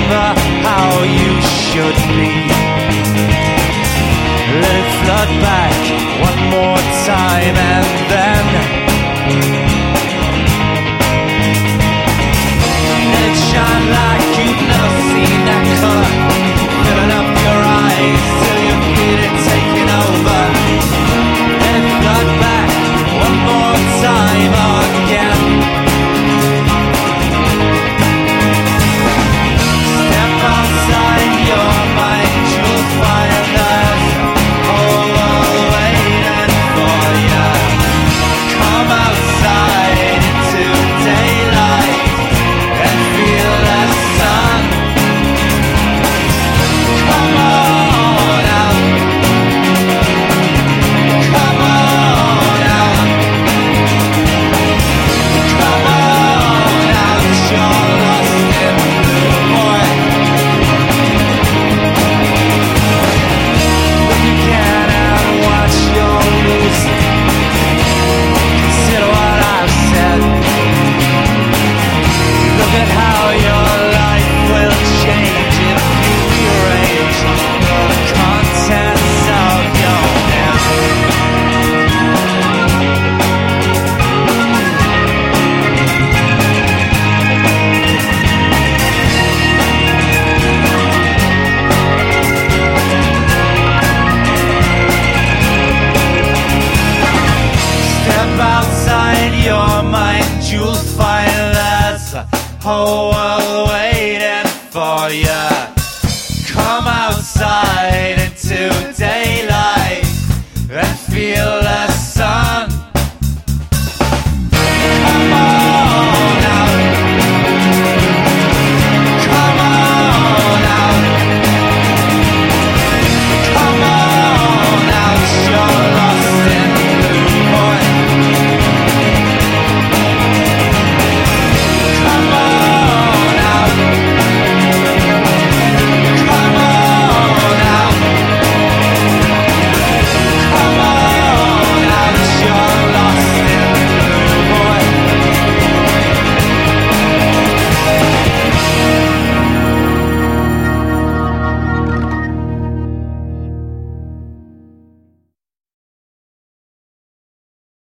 remember how you should be. Let it flood back one more time and then let it shine like you've never seen that color, filling up your eyes till you feel it taking over. Let it flood back one more time again. Step outside your mind, you'll find there's a whole world waiting for you. Come outside into daylight and feel the sun. Come on out. Come on out. Come on out. You're lost in blue, boy. Look again and watch your losing. Consider what I've said. Look at how your life will change if you rearrange the contents of your head. Step outside your mind, you'll find there's a whole world waiting for you. Come outside into daylight and feel the sun.